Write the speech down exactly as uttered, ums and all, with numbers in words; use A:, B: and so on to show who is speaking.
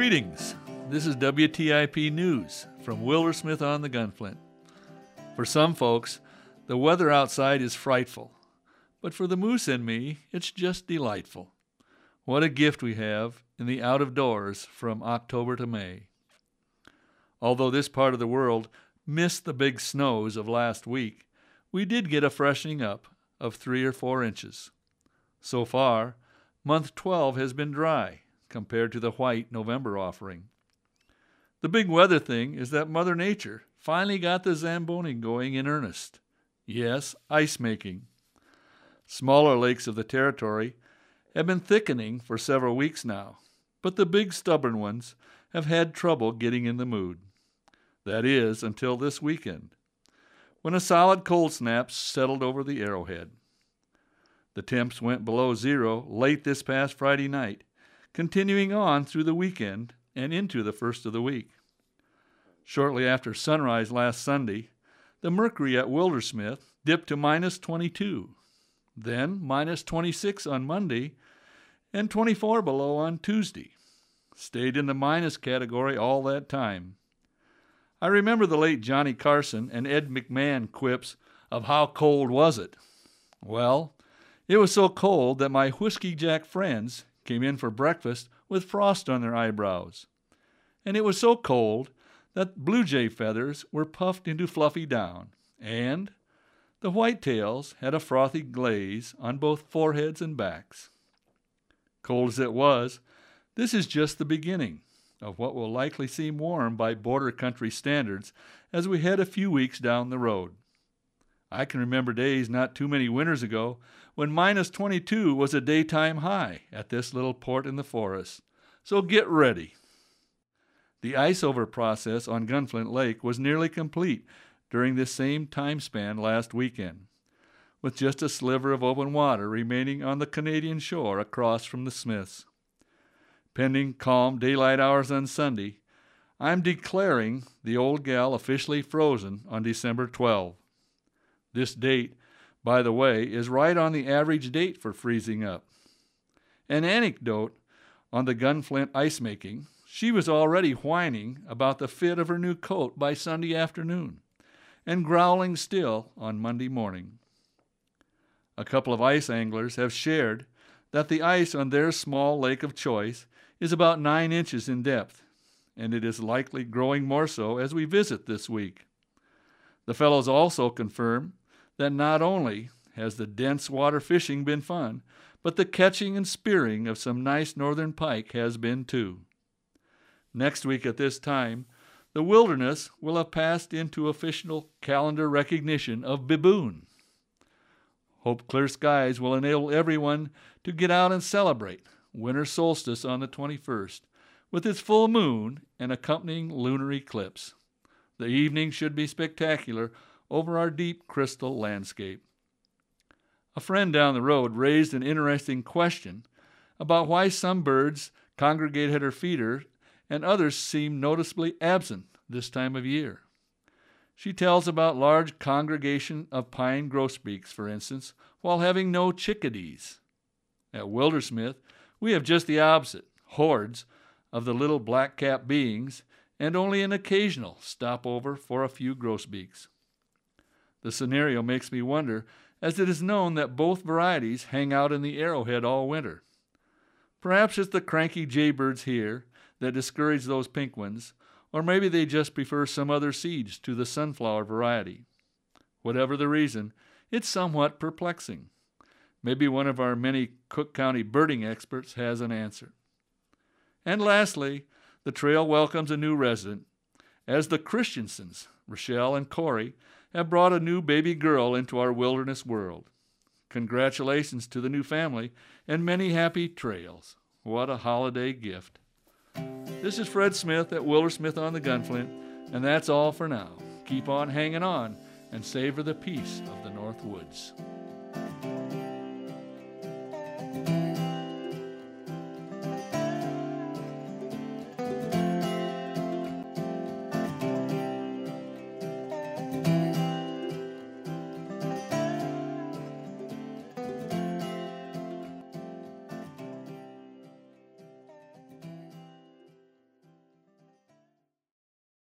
A: Greetings. This is W T I P News from Wildersmith on the Gunflint. For some folks, the weather outside is frightful, but for the moose and me, it's just delightful. What a gift we have in the out-of-doors from October to May. Although this part of the world missed the big snows of last week, we did get a freshening up of three or four inches. So far, month twelve has been dry compared to the white November offering. The big weather thing is that Mother Nature finally got the Zamboni going in earnest. Yes, ice making. Smaller lakes of the territory have been thickening for several weeks now, but the big stubborn ones have had trouble getting in the mood. That is, until this weekend, when a solid cold snap settled over the Arrowhead. The temps went below zero late this past Friday night, continuing on through the weekend and into the first of the week. Shortly after sunrise last Sunday, the mercury at Wildersmith dipped to minus twenty-two, then minus twenty-six on Monday, and twenty-four below on Tuesday. Stayed in the minus category all that time. I remember the late Johnny Carson and Ed McMahon quips of how cold was it. Well, it was so cold that my Whiskey Jack friends came in for breakfast with frost on their eyebrows. And it was so cold that blue jay feathers were puffed into fluffy down, and the whitetails had a frothy glaze on both foreheads and backs. Cold as it was, this is just the beginning of what will likely seem warm by border country standards as we head a few weeks down the road. I can remember days not too many winters ago when minus twenty-two was a daytime high at this little port in the forest. So get ready. The ice-over process on Gunflint Lake was nearly complete during this same time span last weekend, with just a sliver of open water remaining on the Canadian shore across from the Smiths. Pending calm daylight hours on Sunday, I'm declaring the old gal officially frozen on December twelfth. This date, by the way, is right on the average date for freezing up. An anecdote on the Gunflint ice making: she was already whining about the fit of her new coat by Sunday afternoon, and growling still on Monday morning. A couple of ice anglers have shared that the ice on their small lake of choice is about nine inches in depth, and it is likely growing more so as we visit this week. The fellows also confirm that not only has the dense water fishing been fun, but the catching and spearing of some nice northern pike has been too. Next week at this time, the wilderness will have passed into official calendar recognition of Baboon. Hope clear skies will enable everyone to get out and celebrate winter solstice on the twenty-first with its full moon and accompanying lunar eclipse. The evening should be spectacular over our deep crystal landscape. A friend down the road raised an interesting question about why some birds congregate at her feeder and others seem noticeably absent this time of year. She tells about large congregation of pine grosbeaks, for instance, while having no chickadees. At Wildersmith, we have just the opposite, hordes of the little black-capped beings and only an occasional stopover for a few grosbeaks. The scenario makes me wonder, as it is known that both varieties hang out in the Arrowhead all winter. Perhaps it's the cranky jaybirds here that discourage those pink ones, or maybe they just prefer some other seeds to the sunflower variety. Whatever the reason, it's somewhat perplexing. Maybe one of our many Cook County birding experts has an answer. And lastly, the trail welcomes a new resident, as the Christiansons, Rochelle and Corey, have brought a new baby girl into our wilderness world. Congratulations to the new family, and many happy trails. What a holiday gift. This is Fred Smith at Wildersmith on the Gunflint, and that's all for now. Keep on hanging on and savor the peace of the North Woods.